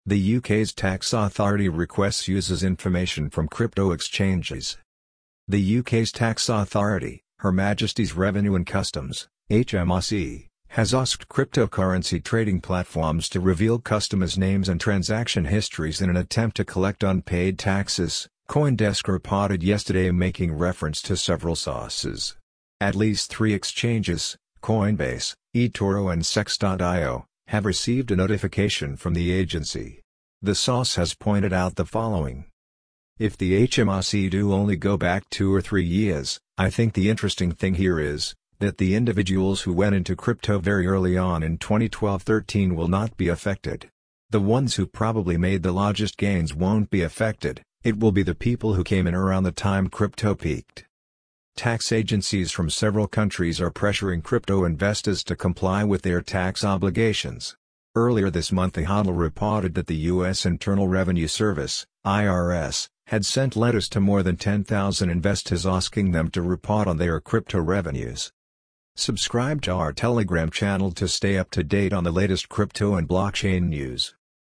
The UK's tax authority requests uses information from crypto exchanges. The UK's tax authority, Her Majesty's Revenue and Customs, HMRC, has asked cryptocurrency trading platforms to reveal customers' names and transaction histories in an attempt to collect unpaid taxes, CoinDesk reported yesterday, making reference to several sources. At least 3 exchanges, Coinbase, eToro and Sex.io, have received a notification from the agency. The source has pointed out the following. If the HMRC do only go back 2 or 3 years, I think the interesting thing here is that the individuals who went into crypto very early on in 2012-13 will not be affected. The ones who probably made the largest gains won't be affected, it will be the people who came in around the time crypto peaked. Tax agencies from several countries are pressuring crypto investors to comply with their tax obligations. Earlier this month, the HODL reported that the U.S. Internal Revenue Service, IRS, had sent letters to more than 10,000 investors asking them to report on their crypto revenues. Subscribe to our Telegram channel to stay up to date on the latest crypto and blockchain news.